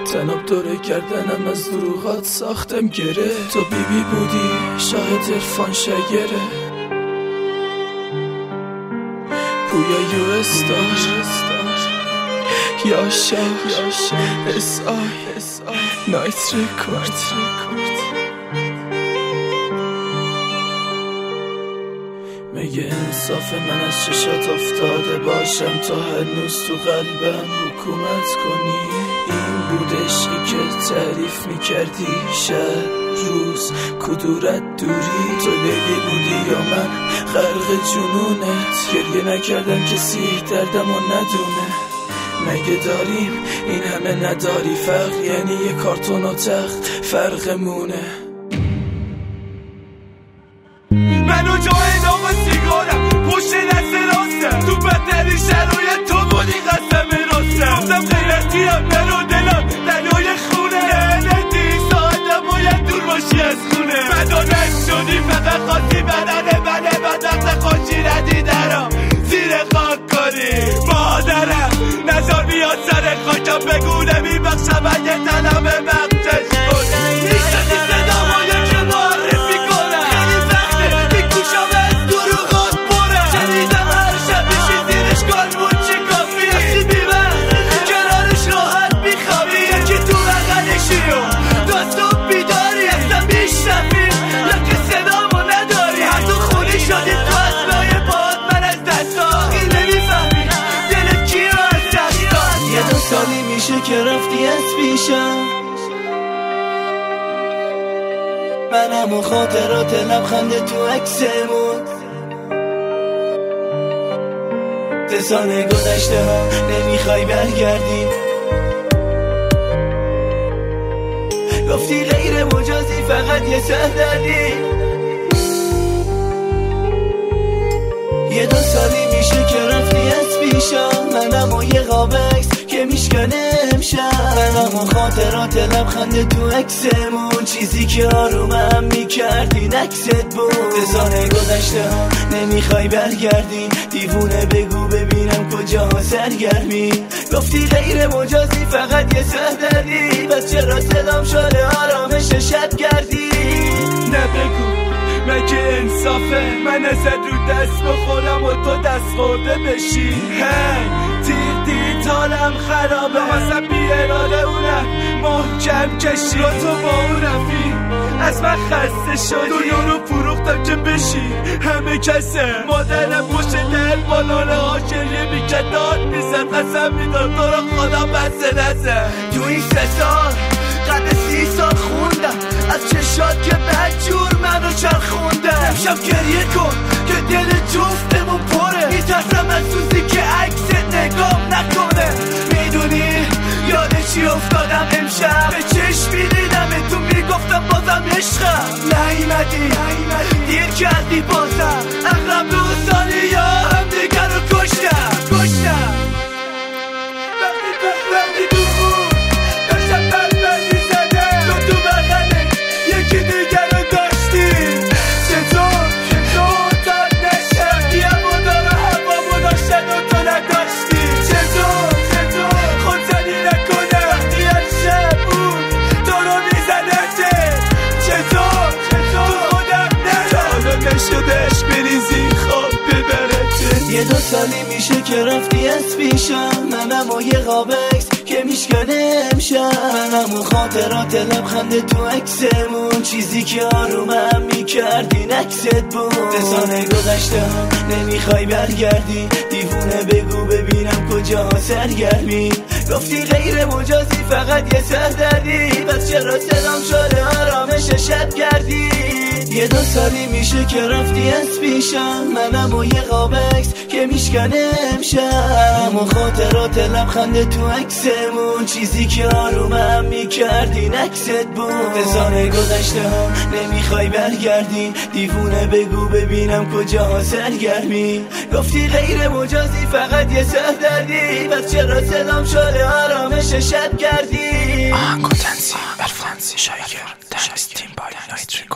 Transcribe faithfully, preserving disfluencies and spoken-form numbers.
تناب دوره کردنم از دروغات ساختم گره. تو بیبی بی بودی شاهد عرفان شگره. پویا یو استار یا شهر اس آی نایت ریکورد. مگه انصاف من از چشات افتاده باشم تا هنوز تو قلبم حکومت کنی؟ این بود عشقی که تعریف میکردی شب روز کدورت دوری؟ تو لیلی بودی یا من غرق جنونت؟ گریه نکردم کسی دردمو ندونه. مگه داریم این همه نداری فرق؟ یعنی یه کارتون و تخت فرقمونه. منو جای نام و سیگارم پشت دست راستم، تو بدترین شرایط تو بودی قسم راستم. گفتم غیرتیم منو دلم دلای خونه، لعنتی ساعتم باید دور باشی از خونه. مدا نشدی فقط خواستی بدن منه بدن خوشی ندی درم زیر خاک کنی. مادرم نظر بیاد سر خاکم بگو نمیبخشم اگه تنم بخشش کنی. نیشتی صدامایی که معرفی کنم خیلی سخته میکوشم از دروغات برم. شنیدم هر شب میشی زیرش کارمون چی کافی هستی بیمن کنارش راحت میخوابی. یکی تو بغلشی و دستم بیداری اصلا میشنفی یا که صدامو نداری. هر دو خونی شدیم تو از لای پاد من از دستا این نمیفهمی دلت کی رو از دستا. یه دو سالی میشه که رفتی از پیشم، منم و خاطرات لبخنده تو عکسمون. سه سال گذشته ها نمیخوای برگردی، گفتی غیر مجازی فقط یه سه دردی. یه دو سالی میشه که رفتی از پیشم، منم و یه قابکس که میشکنه امشب. منم و خاطرات لبخنده تو عکسمون، چیزی که آرومم میکردی نکست بود. سه سال گذشته ها نمیخوای برگردی، دیوونه بگو ببینم کجا سرگرمی. گفتی غیر مجازی فقط یه سه دردی، بس چرا صدام شده آرامش شب گردی؟ نبگو مگه انصافه من ازت رو دست بخورم و تو دست خورده بشی؟ هی تیر دید حالم خرابه واسه بی اراده اونم محکم کشی. و تو با اون رفی از من خسته شدی، دنیا رو فروختم که بشی همه کسه. مادرم پشت در بالانه ها شریه میکرد داد میزد قسم میداد تو رو خدا بسته نزد. تو این سه سال قد سی سال خوندم از چشات که بدجور منو چرخوندم. امشب گریه کن که دل جفتمون پره، میترسم از سوزی که عکست نگام نکنه. میدونی یاد چی افتادم امشب؟ به چشمی دیدم تو میگفتم بازم عشقم نیمدی، دیر کردی بازم اغلب دو سالی یا هم دیگر رو کشتم کشتم. وقتی وقتی تو خون داشتم بدبندی زده تو تو بغله یکی دیگر رو داشتی. چطور چطور داد نشد دیم و داره هوا داشتن و تو نداشتی؟ چطور چطور خودزنی نکنه وقتی هر شب بود تو رو میزنده؟ چطور چطور خودم نرم حالا نشدش بریزی خواب ببرده؟ یه دو سالی میشه که رفتی از پیشم، منم و یه قابکس که میشکنه امشب. منم و خاطرات لبخنده تو عکسمون، چیزی که آرومم میکردی نکست بود. سه سال گذشته ها نمیخوای برگردی، دیوونه بگو ببینم کجا سرگرمی. گفتی غیر مجازی فقط یه سه دردی، بس چرا صدام شده آرامش شب گردی؟ یه دو سالی میشه که رفتی از پیشم، منم و یه قابکس که میشکنه امشب. منم و خاطرات لبخنده تو عکسمون، چیزی که آرومم میکردی نکست بود. سه سال گذشته ها نمیخوای برگردی، دیوونه بگو ببینم کجا سرگرمی. گفتی غیر مجازی فقط یه سه دردی، بس چرا صدام شده آرامش شب گردی؟ آهنگ و تنظیم عرفان شایگر، تنظیم تیم بالی نایت